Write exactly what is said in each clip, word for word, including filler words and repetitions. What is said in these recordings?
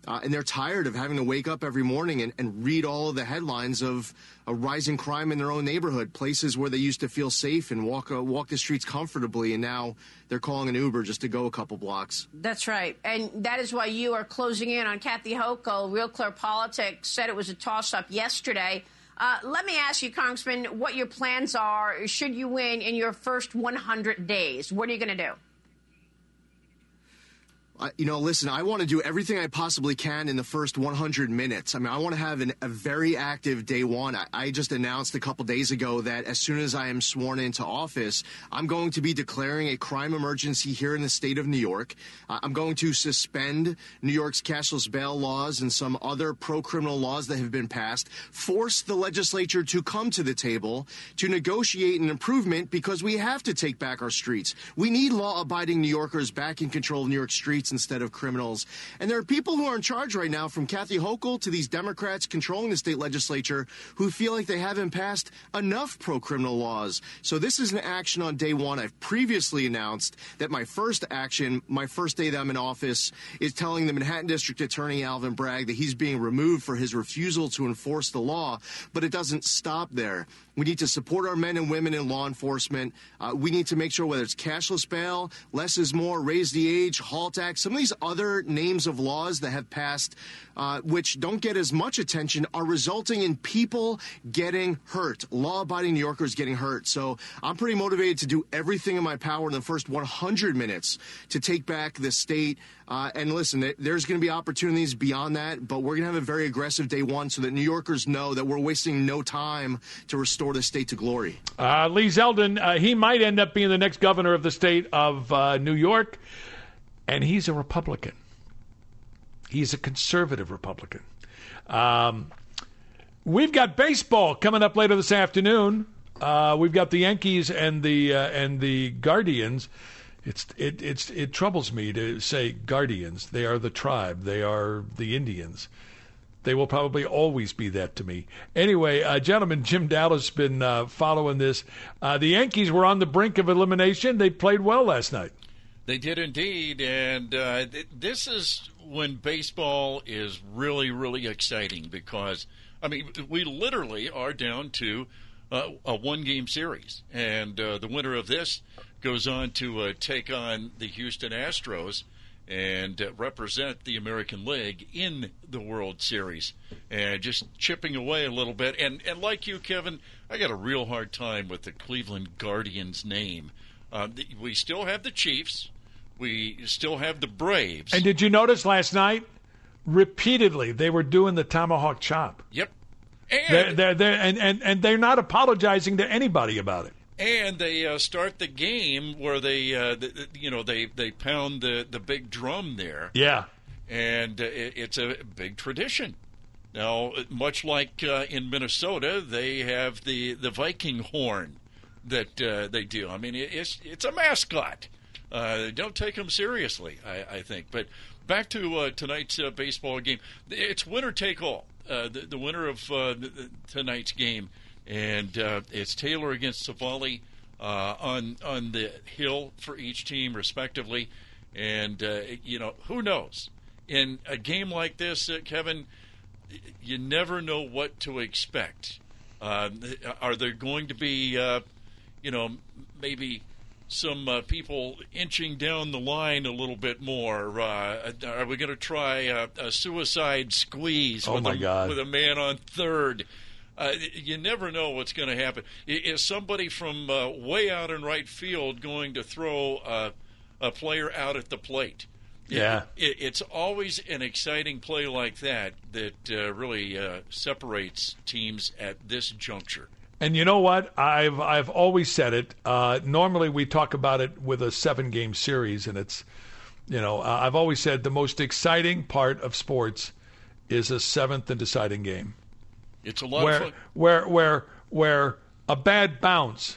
Uh, and they're tired of having to wake up every morning and, and read all of the headlines of a rising crime in their own neighborhood, places where they used to feel safe and walk uh, walk the streets comfortably, and now they're calling an Uber just to go a couple blocks. That's right. And that is why you are closing in on Kathy Hochul. Real Clear Politics said it was a toss-up yesterday. Uh, let me ask you, Congressman, what your plans are should you win in your first one hundred days. What are you going to do? Uh, you know, listen, I want to do everything I possibly can in the first one hundred minutes. I mean, I want to have an, a very active day one. I, I just announced a couple days ago that as soon as I am sworn into office, I'm going to be declaring a crime emergency here in the state of New York. Uh, I'm going to suspend New York's cashless bail laws and some other pro-criminal laws that have been passed, force the legislature to come to the table to negotiate an improvement because we have to take back our streets. We need law-abiding New Yorkers back in control of New York streets instead of criminals. And there are people who are in charge right now, from Kathy Hochul to these Democrats controlling the state legislature, who feel like they haven't passed enough pro-criminal laws. So this is an action on day one. I've previously announced that my first action, my first day that I'm in office, is telling the Manhattan District Attorney Alvin Bragg that he's being removed for his refusal to enforce the law. But it doesn't stop there. We need to support our men and women in law enforcement. Uh, we need to make sure, whether it's cashless bail, less is more, raise the age, HALT Act, some of these other names of laws that have passed, uh, which don't get as much attention, are resulting in people getting hurt, law-abiding New Yorkers getting hurt. So I'm pretty motivated to do everything in my power in the first one hundred minutes to take back the state. Uh, and listen, there's going to be opportunities beyond that, but we're going to have a very aggressive day one so that New Yorkers know that we're wasting no time to restore the state to glory. Uh, Lee Zeldin, uh, he might end up being the next governor of the state of uh, New York, and he's a Republican. He's a conservative Republican. Um, we've got baseball coming up later this afternoon. Uh, we've got the Yankees and the uh, and the Guardians. It's it it's it troubles me to say Guardians. They are the tribe. They are the Indians. They will probably always be that to me. Anyway, uh, gentlemen, Jim Dallas has been uh, following this. Uh, the Yankees were on the brink of elimination. They played well last night. They did indeed, and uh, th- this is when baseball is really, really exciting because, I mean, we literally are down to uh, a one-game series, and uh, the winner of this goes on to uh, take on the Houston Astros and uh, represent the American League in the World Series, and just chipping away a little bit. And, and like you, Kevin, I got a real hard time with the Cleveland Guardians name. Uh, the, we still have the Chiefs. We still have the Braves. And did you notice last night, repeatedly, they were doing the tomahawk chop? Yep. And they're, they're, they're, and, and, and they're not apologizing to anybody about it. And they uh, start the game where they, uh, the, you know, they, they pound the, the big drum there. Yeah. And uh, it, it's a big tradition. Now, much like uh, in Minnesota, they have the, the Viking horn that uh, they do. I mean, it's it's a mascot. Uh, don't take them seriously, I, I think. But back to uh, tonight's uh, baseball game. It's winner take all. Uh, the, the winner of uh, the, tonight's game. And uh, it's Taylor against Savali uh, on on the hill for each team, respectively. And, uh, you know, who knows? In a game like this, uh, Kevin, you never know what to expect. Uh, are there going to be, uh, you know, maybe some uh, people inching down the line a little bit more? Uh, are we going to try a, a suicide squeeze oh with, my a, God. with a man on third? Uh, you never know what's going to happen. Is somebody from uh, way out in right field going to throw uh, a player out at the plate? Yeah. It, it, it's always an exciting play like that that uh, really uh, separates teams at this juncture. And you know what? I've I've always said it. Uh, normally we talk about it with a seven-game series, and it's, you know, uh, I've always said the most exciting part of sports is a seventh and deciding game. It's a lot where, of fun. Where, where, where a bad bounce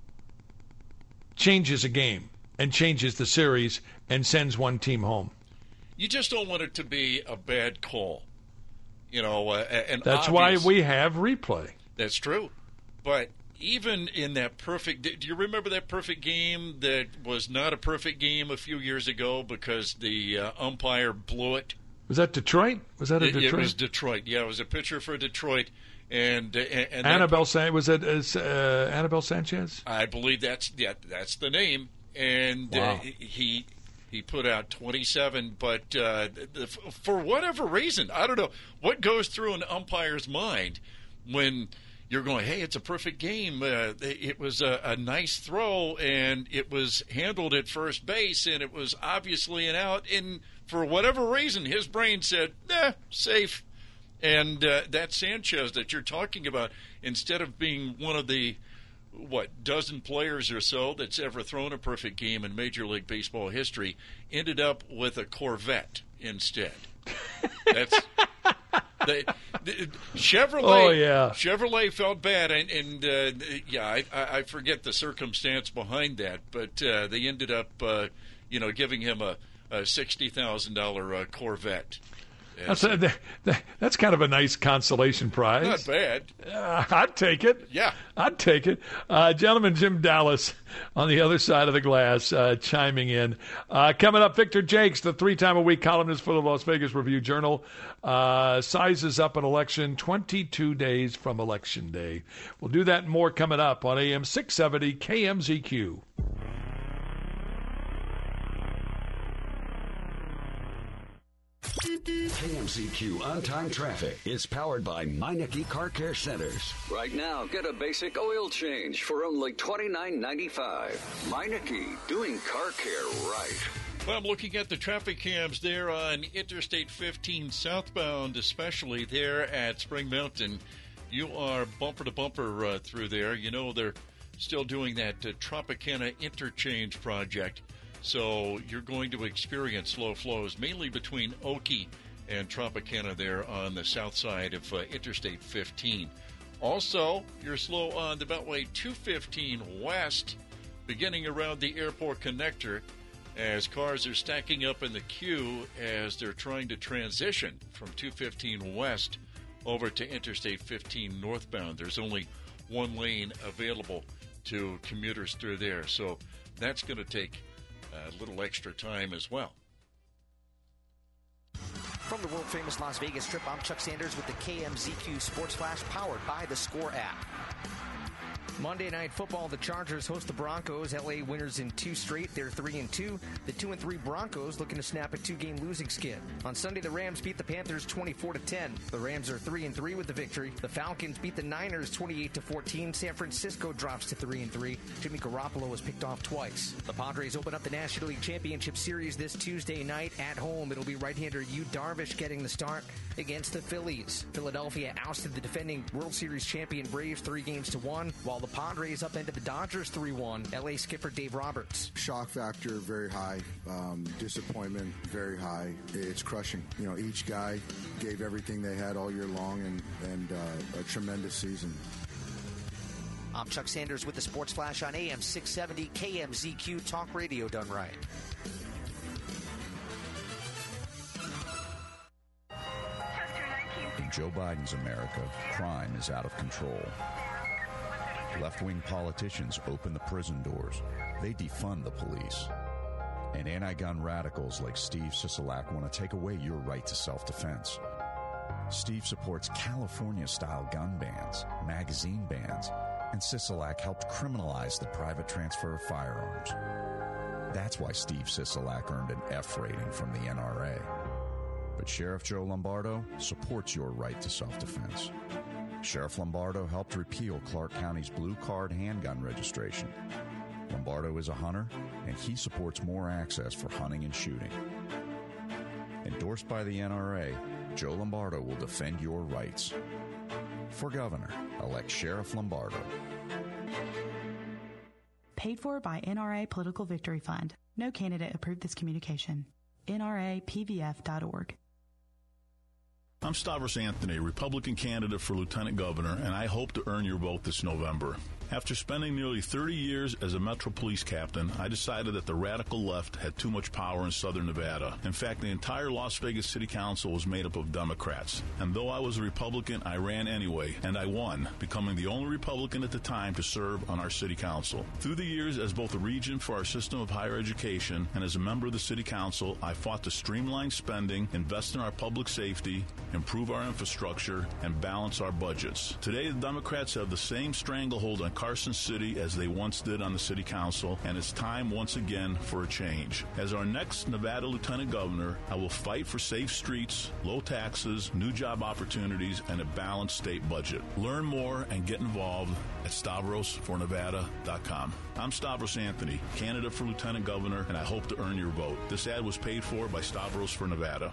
changes a game and changes the series and sends one team home. You just don't want it to be a bad call. You know, uh, and that's obvious, why we have replay. That's true. But even in that perfect, do you remember that perfect game that was not a perfect game a few years ago because the uh, umpire blew it? Was that Detroit? Was that a it, Detroit? It was Detroit. Yeah, it was a pitcher for Detroit. And, uh, and Annabelle San was it uh, Annabelle Sanchez? I believe that's yeah, that's the name. And wow. uh, he he put out twenty-seven, but uh, the, for whatever reason, I don't know what goes through an umpire's mind when you're going, hey, it's a perfect game. Uh, it was a, a nice throw, and it was handled at first base, and it was obviously an out. And for whatever reason, his brain said, nah, safe. And uh, that Sanchez that you're talking about, instead of being one of the, what, dozen players or so that's ever thrown a perfect game in Major League Baseball history, ended up with a Corvette instead. That's the, the, Chevrolet. Oh, yeah. Chevrolet felt bad, and, and uh, yeah, I, I forget the circumstance behind that, but uh, they ended up, uh, you know, giving him a, a sixty thousand dollars uh, Corvette. That's, a, that, that's kind of a nice consolation prize. Not bad. Uh, I'd take it. Yeah. I'd take it. Uh, gentleman, Jim Dallas on the other side of the glass uh, chiming in. Uh, coming up, Victor Jakes, the three-time-a-week columnist for the Las Vegas Review-Journal, uh, sizes up an election twenty-two days from Election Day. We'll do that and more coming up on A M six seventy K M Z Q. K M Z Q On-Time Traffic is powered by Meineke Car Care Centers. Right now, get a basic oil change for only twenty-nine ninety-five. Meineke, doing car care right. Well, I'm looking at the traffic cams there on Interstate fifteen southbound, especially there at Spring Mountain. You are bumper to bumper uh, through there. You know they're still doing that uh, Tropicana interchange project. So you're going to experience slow flows, mainly between Oakey and Tropicana there on the south side of uh, Interstate fifteen. Also, you're slow on the Beltway two fifteen west, beginning around the airport connector, as cars are stacking up in the queue as they're trying to transition from two fifteen west over to Interstate fifteen northbound. There's only one lane available to commuters through there, so that's going to take a little extra time as well. From the world-famous Las Vegas Strip, I'm Chuck Sanders with the K M Z Q Sports Flash, powered by the Score app. Monday Night Football, the Chargers host the Broncos. L A winners in two straight. They're three and two. The two and three Broncos looking to snap a two-game losing skid. On Sunday, the Rams beat the Panthers twenty-four to ten. The Rams are three and three with the victory. The Falcons beat the Niners twenty-eight to fourteen. San Francisco drops to three and three. Jimmy Garoppolo was picked off twice. The Padres open up the National League Championship Series this Tuesday night at home. It'll be right-hander Yu Darvish getting the start against the Phillies. Philadelphia ousted the defending World Series champion Braves three games to one, while the Padres upended the Dodgers three one. L A skipper Dave Roberts. Shock factor very high. Um, disappointment very high. It's crushing. You know, each guy gave everything they had all year long, and, and uh, a tremendous season. I'm Chuck Sanders with the Sports Flash on A M six seventy K M Z Q Talk Radio done right. In Joe Biden's America, crime is out of control. Left-wing politicians open the prison doors. They defund the police. And anti-gun radicals like Steve Sisolak want to take away your right to self-defense. Steve supports California-style gun bans, magazine bans, and Sisolak helped criminalize the private transfer of firearms. That's why Steve Sisolak earned an F rating from the N R A. But Sheriff Joe Lombardo supports your right to self-defense. Sheriff Lombardo helped repeal Clark County's blue card handgun registration. Lombardo is a hunter, and he supports more access for hunting and shooting. Endorsed by the N R A, Joe Lombardo will defend your rights. For governor, elect Sheriff Lombardo. Paid for by N R A Political Victory Fund. No candidate approved this communication. N R A P V F dot org. I'm Stavros Anthony, Republican candidate for Lieutenant Governor, and I hope to earn your vote this November. After spending nearly thirty years as a Metro Police captain, I decided that the radical left had too much power in southern Nevada. In fact, the entire Las Vegas City Council was made up of Democrats. And though I was a Republican, I ran anyway, and I won, becoming the only Republican at the time to serve on our City Council. Through the years, as both a regent for our system of higher education and as a member of the City Council, I fought to streamline spending, invest in our public safety, improve our infrastructure, and balance our budgets. Today, the Democrats have the same stranglehold on Carson City as they once did on the City Council, and it's time once again for a change. As our next Nevada Lieutenant Governor, I will fight for safe streets, low taxes, new job opportunities, and a balanced state budget. Learn more and get involved at stavros for nevada dot com. I'm Stavros Anthony, candidate for Lieutenant Governor, and I hope to earn your vote. This ad was paid for by Stavros for Nevada.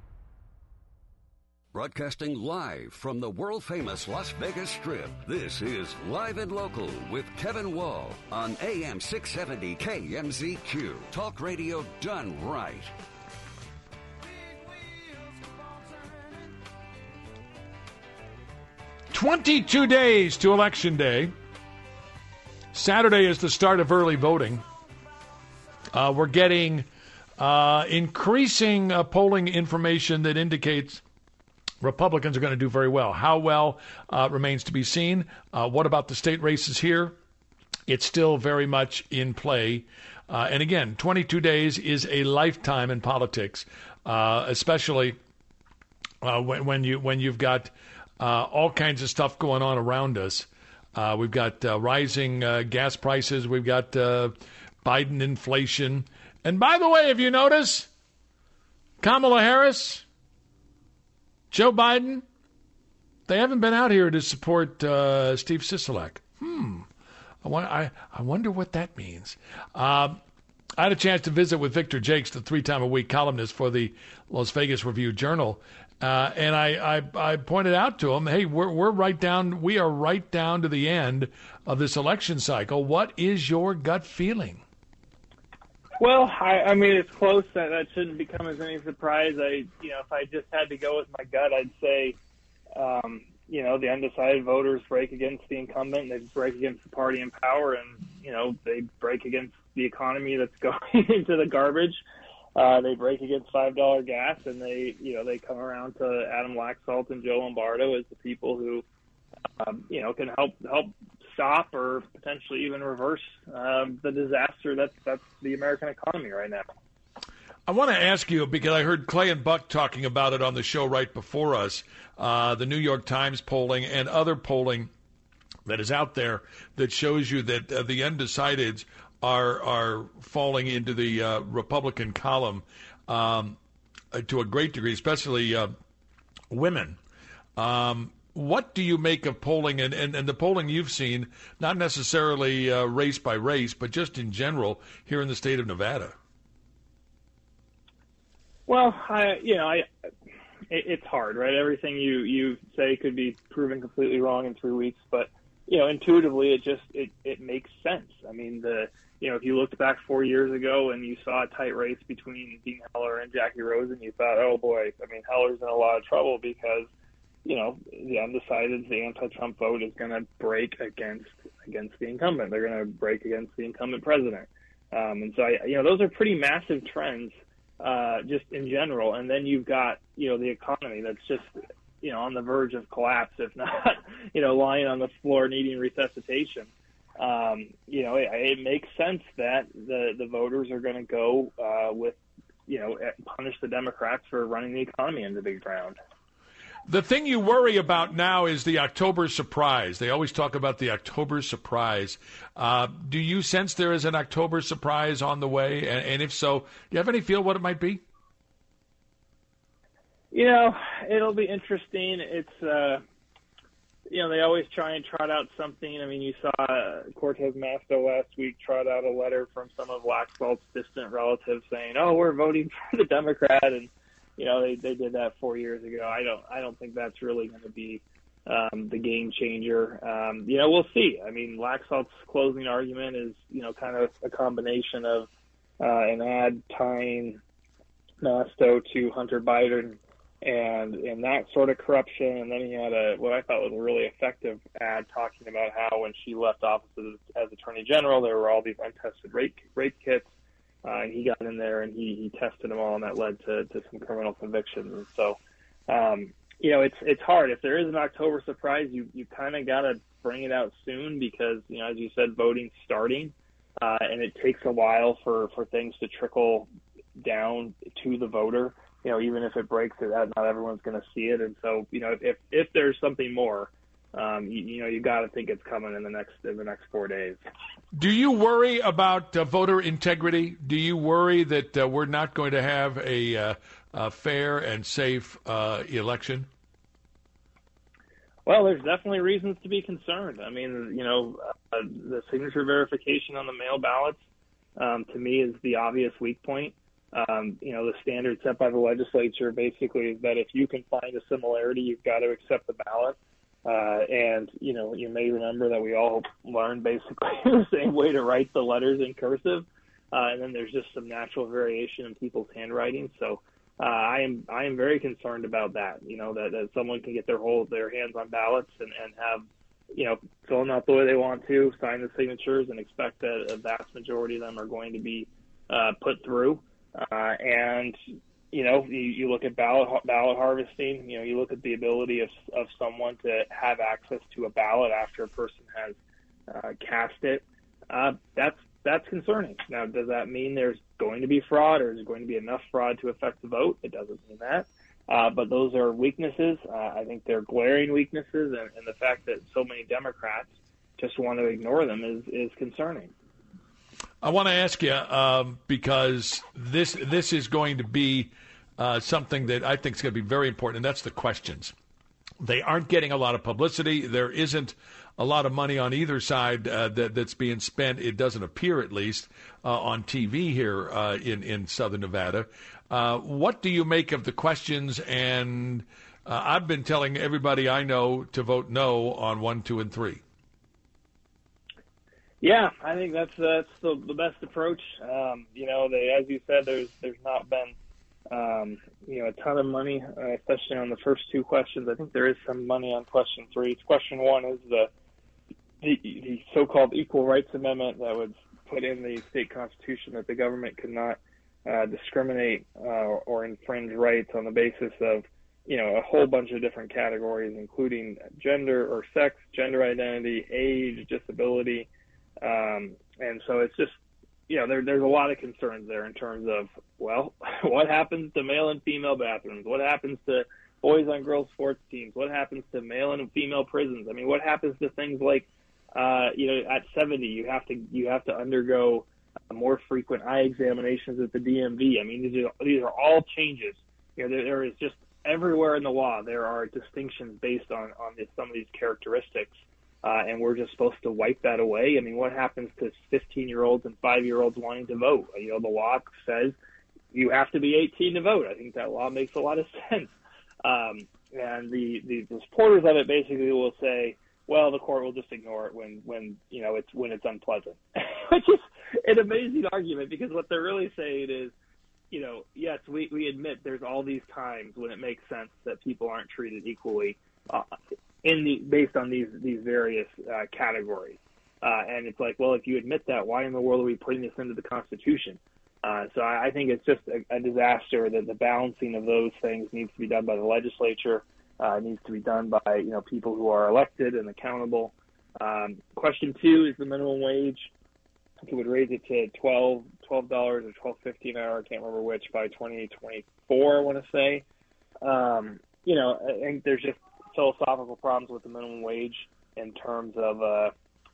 Broadcasting live from the world-famous Las Vegas Strip, this is Live and Local with Kevin Wall on A M six seventy K M Z Q. Talk radio done right. twenty-two days to Election Day. Saturday is the start of early voting. Uh, we're getting uh, increasing uh, polling information that indicates Republicans are going to do very well. How well uh, remains to be seen. Uh, what about the state races here? It's still very much in play. Uh, and again, twenty-two days is a lifetime in politics, uh, especially uh, when, when you when you've got uh, all kinds of stuff going on around us. Uh, we've got uh, rising uh, gas prices. We've got uh, Biden inflation. And by the way, if you notice, Kamala Harris, Joe Biden, they haven't been out here to support uh, Steve Sisolak. Hmm. I, I, I wonder what that means. Uh, I had a chance to visit with Victor Jakes, the three-time-a-week columnist for the Las Vegas Review-Journal, uh, and I, I, I pointed out to him, hey, we're, we're right down, we are right down to the end of this election cycle. What is your gut feeling? Well, I, I mean, it's close. That, that shouldn't become as any surprise. I, you know, if I just had to go with my gut, I'd say, um, you know, the undecided voters break against the incumbent. They break against the party in power, and you know, they break against the economy that's going into the garbage. Uh, they break against five dollar gas, and they, you know, they come around to Adam Laxalt and Joe Lombardo as the people who, um, you know, can help help. stop or potentially even reverse um, the disaster that's that's the American economy right now. I want to ask you, because I heard Clay and Buck talking about it on the show right before us, uh, the New York Times polling and other polling that is out there that shows you that uh, the undecideds are are falling into the uh, Republican column um, uh, to a great degree, especially uh, women. Um, What do you make of polling and, and, and the polling you've seen, not necessarily uh, race by race, but just in general here in the state of Nevada? Well, I, you know, I, it, it's hard, right? Everything you, you say could be proven completely wrong in three weeks, but, you know, intuitively it just, it, it makes sense. I mean, the, you know, if you looked back four years ago and you saw a tight race between Dean Heller and Jackie Rosen, you thought, oh boy, I mean, Heller's in a lot of trouble because, you know, the undecided, the anti-Trump vote is going to break against against the incumbent. They're going to break against the incumbent president. Um, and so, I, you know, those are pretty massive trends uh, just in general. And then you've got, you know, the economy that's just, you know, on the verge of collapse, if not, you know, lying on the floor needing resuscitation. Um, you know, it, it makes sense that the, the voters are going to go uh, with, you know, punish the Democrats for running the economy into the ground. The thing you worry about now is the October surprise. They always talk about the October surprise. Uh, do you sense there is an October surprise on the way? And, and if so, do you have any feel what it might be? You know, it'll be interesting. It's, uh, you know, they always try and trot out something. I mean, you saw uh, Cortez Masto last week trot out a letter from some of Laxalt's distant relatives saying, oh, we're voting for the Democrat, and you know, they, they did that four years ago. I don't I don't think that's really going to be um, the game changer. Um, you know, we'll see. I mean, Laxalt's closing argument is, you know, kind of a combination of uh, an ad tying Masto to Hunter Biden and and that sort of corruption. And then he had a what I thought was a really effective ad talking about how when she left office as, as Attorney General, there were all these untested rape rape kits. Uh, and he got in there and he, he tested them all, and that led to, to some criminal convictions. And so, um, you know, it's it's hard. If there is an October surprise, you, you kind of got to bring it out soon because, you know, as you said, voting's starting, uh, and it takes a while for, for things to trickle down to the voter. You know, even if it breaks it out, not everyone's going to see it. And so, you know, if if there's something more, um, you, you know, you got to think it's coming in the next in the next four days. Do you worry about uh, voter integrity? Do you worry that uh, we're not going to have a, uh, a fair and safe uh, election? Well, there's definitely reasons to be concerned. I mean, you know, uh, the signature verification on the mail ballots, um, to me, is the obvious weak point. Um, you know, the standard set by the legislature basically is that if you can find a similarity, you've got to accept the ballot. Uh, and, you know, you may remember that we all learned basically the same way to write the letters in cursive. Uh, and then there's just some natural variation in people's handwriting. So uh, I am I am very concerned about that, you know, that, that someone can get their hold their hands on ballots and, and have, you know, fill them out the way they want to, sign the signatures, and expect that a vast majority of them are going to be uh, put through. Uh, and, you know, you, you look at ballot ballot harvesting. You know, you look at the ability of of someone to have access to a ballot after a person has uh, cast it. Uh, that's that's concerning. Now, does that mean there's going to be fraud, or is there going to be enough fraud to affect the vote? It doesn't mean that. Uh, but those are weaknesses. Uh, I think they're glaring weaknesses, and, and the fact that so many Democrats just want to ignore them is is concerning. I want to ask you um, because this this is going to be uh, something that I think is going to be very important, and that's the questions. They aren't getting a lot of publicity. There isn't a lot of money on either side uh, that, that's being spent. It doesn't appear, at least, uh, on T V here uh, in in Southern Nevada. Uh, what do you make of the questions? And uh, I've been telling everybody I know to vote no on one, two, and three. Yeah, I think that's that's the, the best approach. Um, you know, they, as you said, there's there's not been um, you know a ton of money, uh, especially on the first two questions. I think there is some money on question three. Question one is the the, the so-called Equal Rights Amendment that would put in the state constitution that the government could not uh, discriminate uh, or infringe rights on the basis of you know a whole bunch of different categories, including gender or sex, gender identity, age, disability. Um, and so it's just, you know, there, there's a lot of concerns there in terms of, well, what happens to male and female bathrooms? What happens to boys on girls sports teams? What happens to male and female prisons? I mean, what happens to things like, uh, you know, at seventy, you have to, you have to undergo more frequent eye examinations at the D M V. I mean, these are, these are all changes. You know, there, there is just everywhere in the law, there are distinctions based on, on this, some of these characteristics. Uh, and we're just supposed to wipe that away. I mean, what happens to fifteen-year-olds and five-year-olds wanting to vote? You know, the law says you have to be eighteen to vote. I think that law makes a lot of sense. Um, and the, the, the supporters of it basically will say, well, the court will just ignore it when, when you know, it's when it's unpleasant, which is an amazing argument because what they're really saying is, you know, yes, we, we admit there's all these times when it makes sense that people aren't treated equally uh, in the based on these these various uh, categories. Uh, and it's like, well, if you admit that, why in the world are we putting this into the Constitution? Uh, so I, I think it's just a, a disaster that the balancing of those things needs to be done by the legislature. Uh, it needs to be done by, you know, people who are elected and accountable. Um, question two is the minimum wage. I think it would raise it to twelve dollars or twelve fifty an hour. I can't remember which by twenty twenty-four, I want to say. Um, you know, I think there's just philosophical problems with the minimum wage in terms of, uh,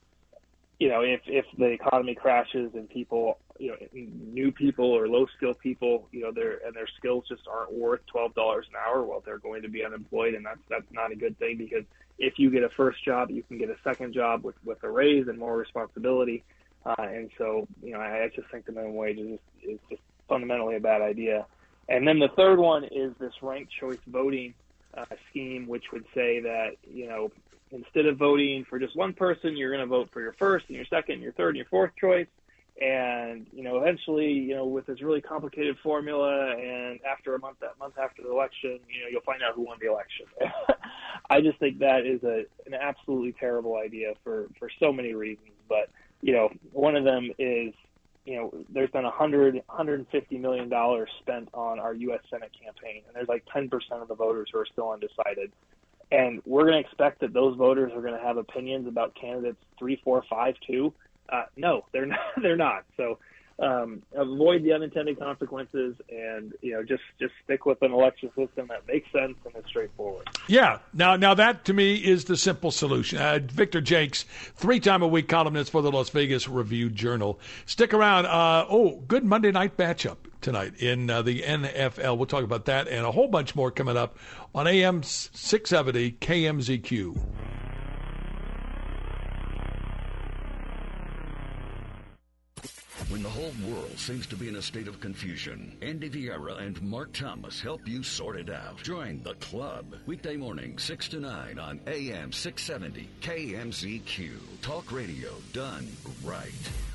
you know, if, if the economy crashes and people, you know, new people or low-skilled people, you know, their and their skills just aren't worth twelve dollars an hour, well, they're going to be unemployed, and that's that's not a good thing because if you get a first job, you can get a second job with, with a raise and more responsibility. Uh, and so, you know, I, I just think the minimum wage is just, is just fundamentally a bad idea. And then the third one is this ranked choice voting Uh, scheme, which would say that, you know, instead of voting for just one person, you're going to vote for your first and your second and your third and your fourth choice. And, you know, eventually, you know, with this really complicated formula and after a month, that month after the election, you know, you'll find out who won the election. I just think that is a, an absolutely terrible idea for, for so many reasons. But, you know, one of them is, you know, there's been one hundred, one hundred fifty million dollars spent on our U S Senate campaign, and there's like ten percent of the voters who are still undecided. And we're going to expect that those voters are going to have opinions about candidates three, four, five, two. Uh, no, they're not. They're not. So um, avoid the unintended consequences, and you know, just just stick with an election system that makes sense and is straightforward. Yeah. Now, now that to me is the simple solution. Uh, Victor Jakes, three-time-a-week columnist for the Las Vegas Review-Journal. Stick around. Uh, oh, good Monday night matchup tonight in uh, the N F L. We'll talk about that and a whole bunch more coming up on A M six seventy K M Z Q. When the whole world seems to be in a state of confusion, Andy Vieira and Mark Thomas help you sort it out. Join the club. Weekday morning, six to nine on A M six seventy K M Z Q. Talk radio done right.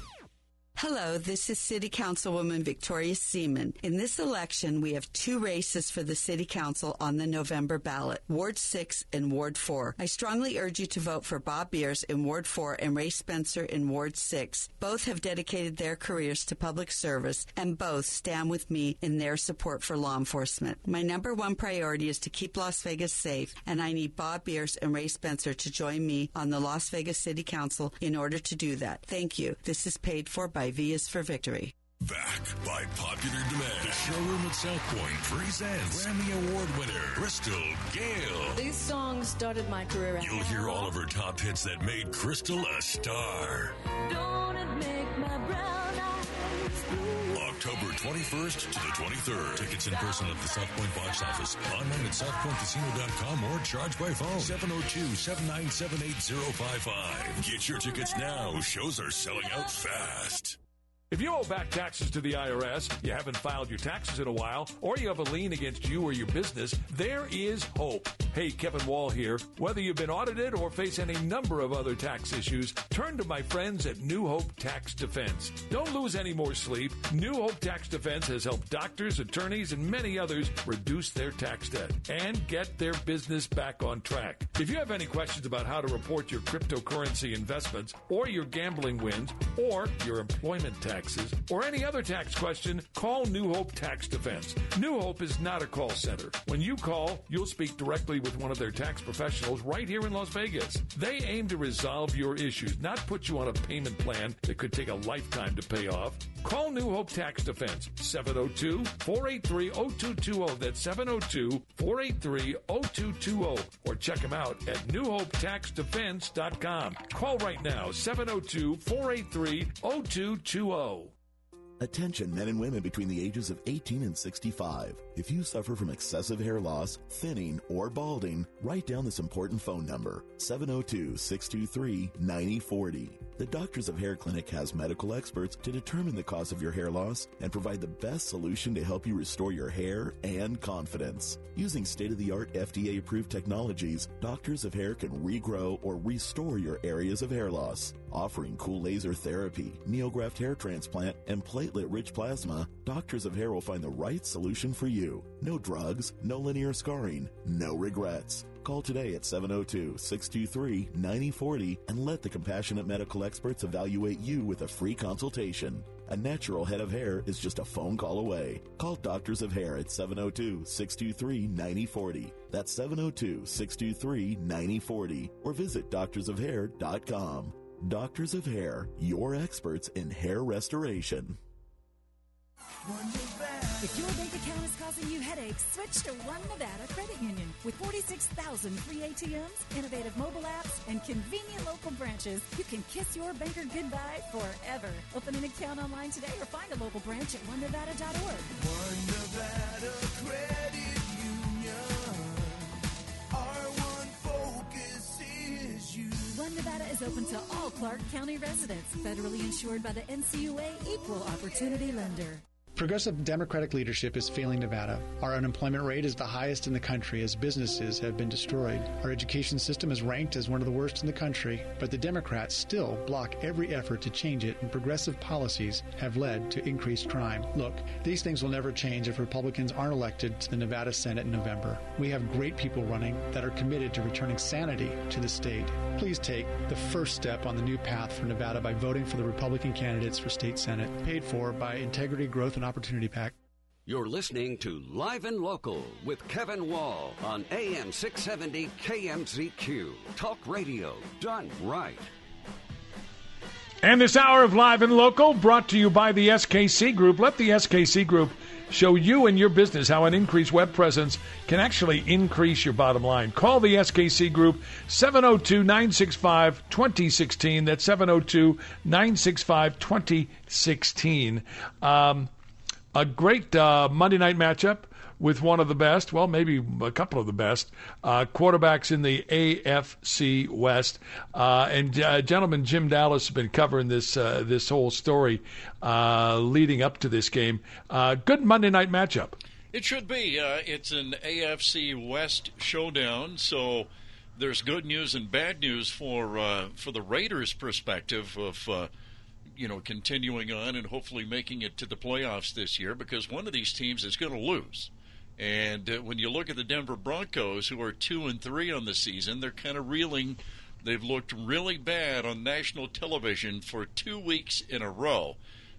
Hello, this is City Councilwoman Victoria Seaman. In this election, we have two races for the City Council on the November ballot, Ward six and Ward four. I strongly urge you to vote for Bob Beers in Ward four and Ray Spencer in Ward six. Both have dedicated their careers to public service, and both stand with me in their support for law enforcement. My number one priority is to keep Las Vegas safe, and I need Bob Beers and Ray Spencer to join me on the Las Vegas City Council in order to do that. Thank you. This is paid for by V is for Victory. Back by popular demand. The showroom at South Point presents Grammy Award winner Crystal Gayle. These songs started my career out. You'll hear all of her top hits that made Crystal a star. Don't it make my brown eyes blue? October twenty-first to the twenty-third. Tickets in person at the South Point box office. Online at south point casino dot com or charge by phone. seven oh two, seven nine seven, eight oh five five. Get your tickets now. Shows are selling out fast. If you owe back taxes to the I R S, you haven't filed your taxes in a while, or you have a lien against you or your business, there is hope. Hey, Kevin Wall here. Whether you've been audited or face any number of other tax issues, turn to my friends at New Hope Tax Defense. Don't lose any more sleep. New Hope Tax Defense has helped doctors, attorneys, and many others reduce their tax debt and get their business back on track. If you have any questions about how to report your cryptocurrency investments or your gambling wins or your employment tax, Taxes, or any other tax question, call New Hope Tax Defense. New Hope is not a call center. When you call, you'll speak directly with one of their tax professionals right here in Las Vegas. They aim to resolve your issues, not put you on a payment plan that could take a lifetime to pay off. Call New Hope Tax Defense, seven oh two, four eight three, oh two two oh. That's seven oh two, four eight three, oh two two oh. Or check them out at new hope tax defense dot com. Call right now, seven oh two, four eight three, oh two two oh. Attention men and women between the ages of eighteen and sixty-five. If you suffer from excessive hair loss, thinning, or balding, write down this important phone number, seven oh two, six two three, nine oh four oh. The Doctors of Hair Clinic has medical experts to determine the cause of your hair loss and provide the best solution to help you restore your hair and confidence. Using state-of-the-art F D A-approved technologies, Doctors of Hair can regrow or restore your areas of hair loss. Offering cool laser therapy, NeoGraft hair transplant, and platelet-rich plasma, Doctors of Hair will find the right solution for you. No drugs, no linear scarring, no regrets. Call today at seven oh two, six two three, nine oh four oh and let the compassionate medical experts evaluate you with a free consultation. A natural head of hair is just a phone call away. Call Doctors of Hair at seven oh two, six two three, nine oh four oh. That's seven oh two, six two three, nine oh four oh or visit doctors of hair dot com. Doctors of Hair, your experts in hair restoration. If your bank account is causing you headaches, switch to One Nevada Credit Union. With forty-six thousand free A T Ms, innovative mobile apps, and convenient local branches, you can kiss your banker goodbye forever. Open an account online today or find a local branch at one nevada dot org. One Nevada Credit Union. Our one focus is you. One Nevada is open to all Clark County residents, federally insured by the N C U A Equal Opportunity Lender. Progressive Democratic leadership is failing Nevada. Our unemployment rate is the highest in the country as businesses have been destroyed. Our education system is ranked as one of the worst in the country, but the Democrats still block every effort to change it, and progressive policies have led to increased crime. Look, these things will never change if Republicans aren't elected to the Nevada Senate in November. We have great people running that are committed to returning sanity to the state. Please take the first step on the new path for Nevada by voting for the Republican candidates for state Senate, paid for by Integrity, Growth, and Opportunity PAC. You're listening to Live and Local with Kevin Wall on A M six seventy K M Z Q. Talk radio done right. And this hour of Live and Local brought to you by the S K C Group. Let the S K C Group show you and your business how an increased web presence can actually increase your bottom line. Call the S K C Group, seven oh two, nine six five, two oh one six. That's seven oh two, nine six five, two oh one six. Um, a great uh, Monday night matchup with one of the best, well, maybe a couple of the best, uh, quarterbacks in the A F C West. Uh, and, uh, gentleman, Jim Dallas has been covering this uh, this whole story uh, leading up to this game. Uh, good Monday night matchup. It should be. Uh, it's an A F C West showdown, so there's good news and bad news for uh, for the Raiders' perspective of uh, you know continuing on and hopefully making it to the playoffs this year, because one of these teams is going to lose. And uh, when you look at the Denver Broncos, who are two and three on the season, they're kind of reeling. They've looked really bad on national television for two weeks in a row.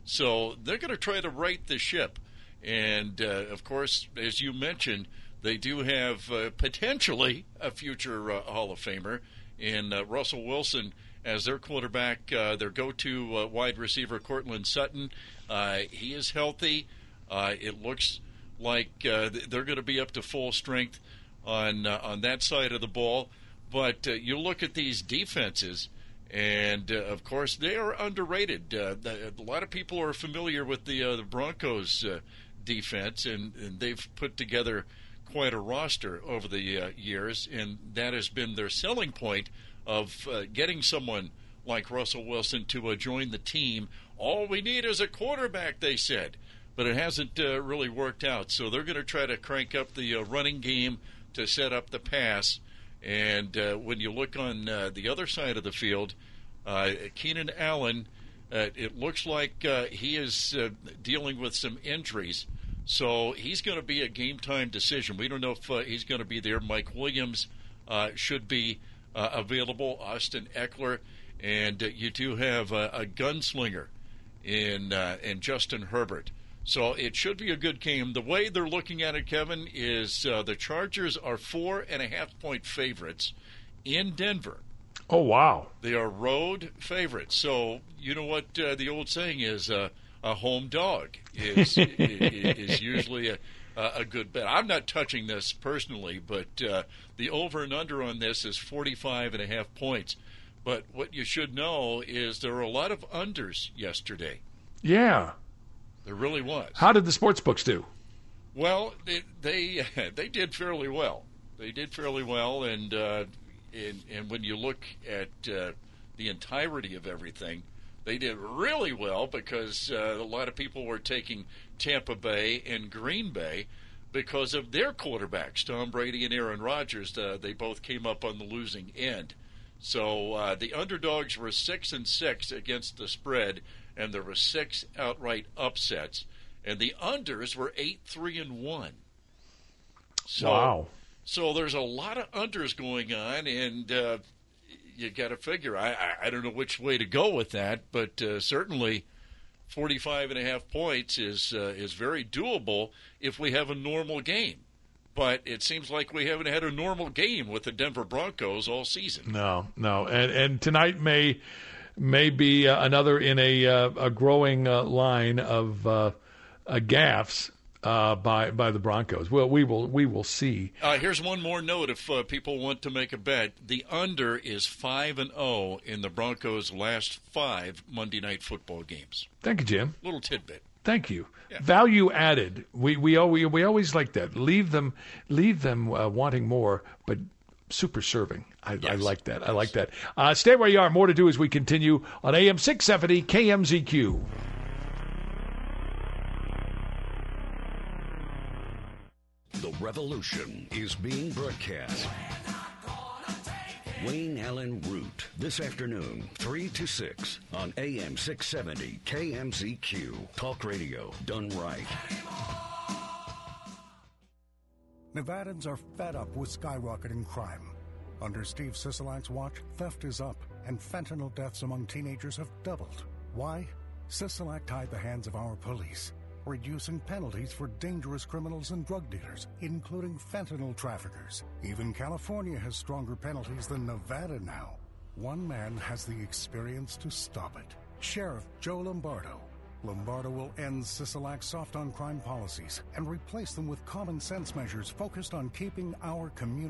So they're going to try to right the ship. And, uh, of course, as you mentioned, they do have uh, potentially a future uh, Hall of Famer in uh, Russell Wilson as their quarterback, uh, their go-to uh, wide receiver, Courtland Sutton. Uh, he is healthy. Uh, it looks like uh, they're going to be up to full strength on uh, on that side of the ball. But uh, you look at these defenses, and, uh, of course, they are underrated. Uh, the, a lot of people are familiar with the, uh, the Broncos' uh, defense, and, and they've put together quite a roster over the uh, years, and that has been their selling point of uh, getting someone like Russell Wilson to uh, join the team. All we need is a quarterback, they said. But it hasn't uh, really worked out. So they're going to try to crank up the uh, running game to set up the pass. And uh, when you look on uh, the other side of the field, uh, Keenan Allen, uh, it looks like uh, he is uh, dealing with some injuries. So he's going to be a game-time decision. We don't know if uh, he's going to be there. Mike Williams uh, should be uh, available, Austin Eckler. And uh, you do have uh, a gunslinger in, uh, in Justin Herbert. So it should be a good game. The way they're looking at it, Kevin, is uh, the Chargers are four and a half point favorites in Denver. Oh, wow. They are road favorites. So you know what uh, the old saying is, uh, a home dog is is usually a, a good bet. I'm not touching this personally, but uh, the over and under on this is forty-five and a half points. But what you should know is there were a lot of unders yesterday. Yeah. There really was. How did the sports books do? Well, they they, they did fairly well. They did fairly well, and uh, and, and when you look at uh, the entirety of everything, they did really well because uh, a lot of people were taking Tampa Bay and Green Bay because of their quarterbacks, Tom Brady and Aaron Rodgers. Uh, they both came up on the losing end. So uh, the underdogs were six and six against the spread, and there were six outright upsets, and the unders were eight three and one. So, wow! So there's a lot of unders going on, and uh, you got to figure. I, I I don't know which way to go with that, but uh, certainly forty-five and a half points is uh, is very doable if we have a normal game. But it seems like we haven't had a normal game with the Denver Broncos all season. No, no, and and tonight may. may be uh, another in a uh, a growing uh, line of uh, uh, gaffes uh, by by the Broncos. Well, we will we will see. Uh, here's one more note: if uh, people want to make a bet, the under is five and zero in the Broncos' last five Monday Night Football games. Thank you, Jim. Little tidbit. Thank you. Yeah. Value added. We we always we always like that. Leave them leave them uh, wanting more, but super serving. I, yes. I like that. I like that. Uh, stay where you are. More to do as we continue on A M six seventy K M Z Q. revolution is being broadcast. Wayne Allen Root, this afternoon, three to six on A M six seventy K M Z Q. Talk radio done right. Nevadans are fed up with skyrocketing crime. Under Steve Sisolak's watch, theft is up, and fentanyl deaths among teenagers have doubled. Why? Sisolak tied the hands of our police, reducing penalties for dangerous criminals and drug dealers, including fentanyl traffickers. Even California has stronger penalties than Nevada now. One man has the experience to stop it. Sheriff Joe Lombardo. Lombardo will end Sisolak's soft-on-crime policies and replace them with common-sense measures focused on keeping our community